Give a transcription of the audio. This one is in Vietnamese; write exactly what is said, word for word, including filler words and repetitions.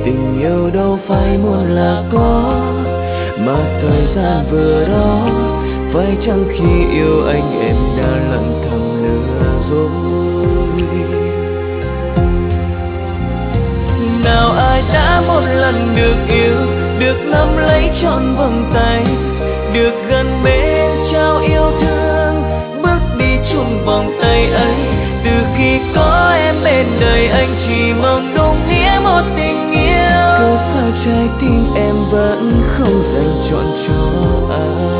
Tình yêu đâu phải muốn là có, mà thời gian vừa đó. Phải chăng khi yêu anh em đã lặng thầm lừa dối? Nào ai đã một lần được yêu, được nắm lấy trọn vòng tay, được gần bên trao yêu thương, bước đi chung vòng tay ấy. Từ khi có em bên đời anh chỉ mong đúng nghĩa một tình yêu. Cớ sao trái tim em vẫn không dành trọn cho ai?